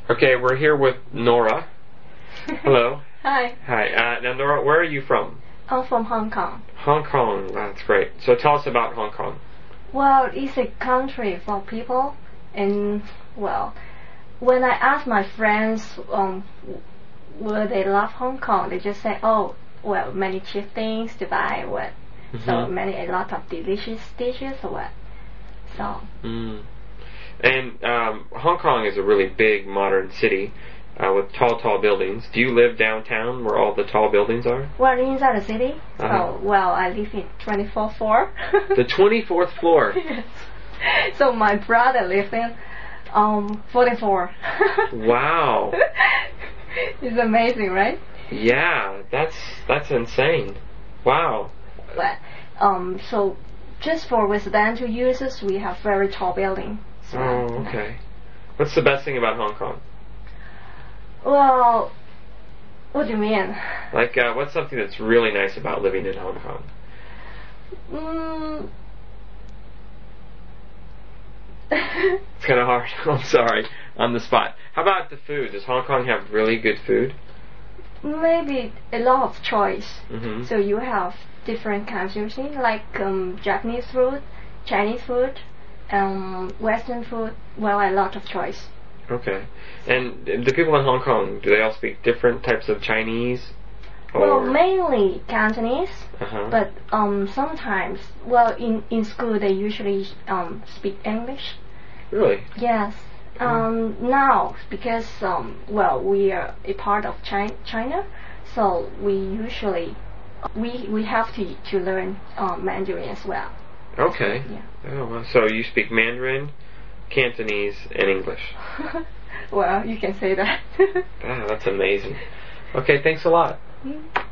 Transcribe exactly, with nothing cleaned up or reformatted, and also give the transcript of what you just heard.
Okay, we're here with Nora. Hello. Hi. Hi. Uh, now, Nora, where are you from? I'm from Hong Kong. Hong Kong. That's great. So tell us about Hong Kong. Well, it's a country for people, and well, when I ask my friends um, will they love Hong Kong, they just say, oh, well, many cheap things to buy, what, mm-hmm. so many a lot of delicious dishes, or what, so. Mm. And um, Hong Kong is a really big modern city uh, with tall, tall buildings. Do you live downtown where all the tall buildings are? Well, inside the city. Uh-huh. So, well, I live in twenty-fourth floor. The twenty-fourth floor. Yes. So my brother lives in um forty-four. Wow. It's amazing, right? Yeah, that's that's insane. Wow. But um, so just for residential users, we have very tall buildings. So, oh, okay. What's the best thing about Hong Kong? Well, what do you mean? Like, uh, what's something that's really nice about living in Hong Kong? Mm. It's kind of hard. I'm sorry. On the spot. How about the food? Does Hong Kong have really good food? Maybe a lot of choice. Mm-hmm. So you have different kinds of things like um, Japanese food, Chinese food, um, Western food. Well, a lot of choice. Okay. And the people in Hong Kong, do they all speak different types of Chinese? Well, mainly Cantonese, uh-huh. but um, sometimes, well, in, in school they usually um, speak English. Really? Yes. Um, now, because um, well, we are a part of China, China, so we usually we we have to to learn um, Mandarin as well. Okay. Yeah. Oh, well, so you speak Mandarin, Cantonese, and English. Well, you can say that. Ah, that's amazing. Okay, thanks a lot. Mm.